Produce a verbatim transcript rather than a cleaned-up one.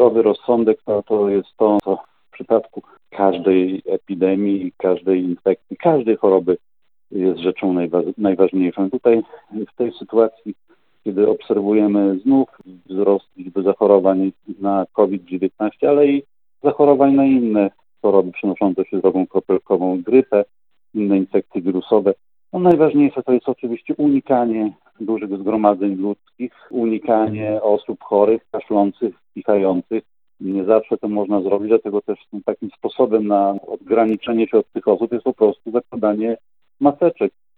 zdrowy rozsądek to, to jest to, co w przypadku każdej epidemii, każdej infekcji, każdej choroby jest rzeczą najwa- najważniejszą. Tutaj w tej sytuacji, kiedy obserwujemy znów wzrost liczby zachorowań na COVID dziewiętnaście, ale i zachorowań na inne choroby przenoszące się drogą kropelkową, grypę, inne infekcje wirusowe, no najważniejsze to jest oczywiście unikanie dużych zgromadzeń ludzkich, unikanie osób chorych, kaszlących, kichających. Nie zawsze to można zrobić, dlatego też takim sposobem na odgraniczenie się od tych osób jest po prostu zakładanie maseczek.